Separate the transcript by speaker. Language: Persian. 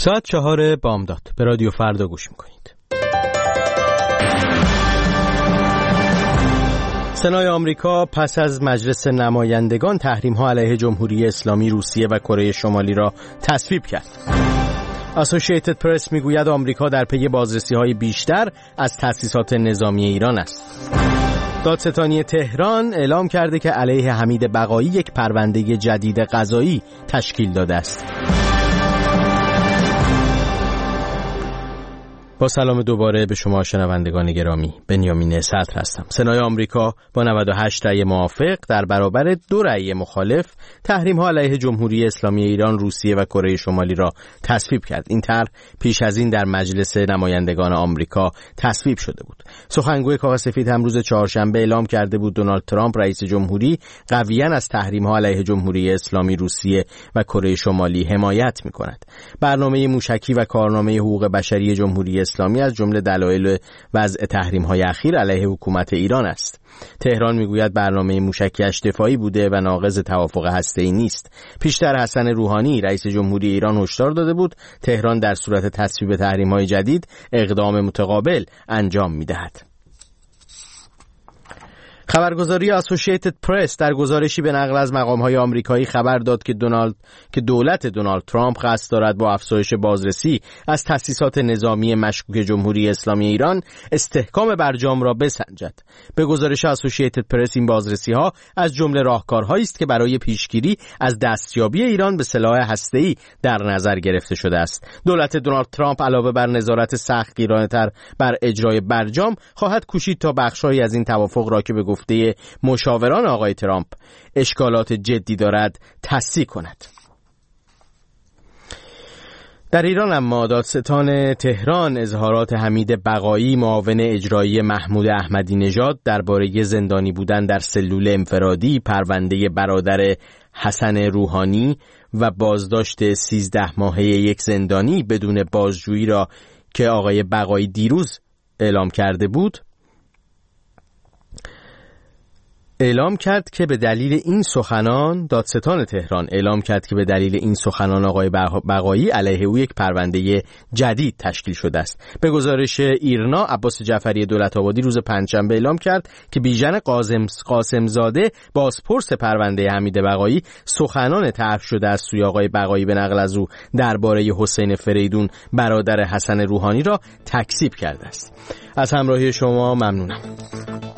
Speaker 1: ساعت 4 بامداد به رادیو فردا گوش میکنید. سنای آمریکا پس از مجلس نمایندگان تحریم‌ها علیه جمهوری اسلامی روسیه و کره شمالی را تصویب کرد. اسوسییتد پرس میگوید آمریکا در پی بازرسی‌های بیشتر از تأسیسات نظامی ایران است. دادستانی تهران اعلام کرده که علیه حمید بقایی یک پرونده جدید قضایی تشکیل داده است. با سلام دوباره به شما شنوندگان گرامی، بنیامین صدر هستم. سنای آمریکا با 98 رأی موافق در برابر 2 رأی مخالف تحریم‌ها علیه جمهوری اسلامی ایران، روسیه و کره شمالی را تصویب کرد. این طرح پیش از این در مجلس نمایندگان آمریکا تصویب شده بود. سخنگوی کاخ سفید هم روز چهارشنبه اعلام کرده بود دونالد ترامپ رئیس جمهوری قویاً از تحریم‌ها علیه جمهوری اسلامی، روسیه و کره شمالی حمایت می‌کند. برنامه موشکی و کارنامه حقوق بشری جمهوری اسلامی از جمله دلایل وضع تحریم‌های اخیر علیه حکومت ایران است. تهران میگوید برنامه موشکی‌اش دفاعی بوده و ناقض توافق هسته‌ای نیست. پیشتر حسن روحانی رئیس جمهوری ایران هشدار داده بود تهران در صورت تصویب تحریم‌های جدید اقدام متقابل انجام می‌دهد. خبرگزاری اسوسییتد پرس در گزارشی به نقل از مقام‌های آمریکایی خبر داد که دولت دونالد ترامپ قصد دارد با افزایش بازرسی از تأسیسات نظامی مشکوک جمهوری اسلامی ایران استحکام برجام را بسنجد. به گزارش اسوسییتد پرس این بازرسی‌ها از جمله راهکارهایی است که برای پیشگیری از دستیابی ایران به سلاح هسته‌ای در نظر گرفته شده است. دولت دونالد ترامپ علاوه بر نظارت سختگیرانه‌تر بر اجرای برجام خواهد کوشید تا بخش‌هایی از این توافق را که به گفته مشاوران آقای ترامپ اشکالات جدی دارد تصحیح کند. در ایران اما دادستان تهران اظهارات حمید بقایی معاون اجرایی محمود احمدی نژاد درباره زندانی بودن در سلول انفرادی، پرونده برادر حسن روحانی و بازداشت 13 ماهه یک زندانی بدون بازجویی را که آقای بقایی دیروز اعلام کرده بود، اعلام کرد که به دلیل این سخنان دادستان تهران اعلام کرد که به دلیل این سخنان آقای بقایی علیه او یک پرونده جدید تشکیل شده است. به گزارش ایرنا، عباس جعفری دولت‌آبادی روز پنجشنبه اعلام کرد که بیژن قاسمزاده بازپرس پرونده حمید بقایی سخنان طرح شده از سوی آقای بقایی به نقل از او درباره حسین فریدون برادر حسن روحانی را تکذیب کرده است. از همراهی شما ممنونم.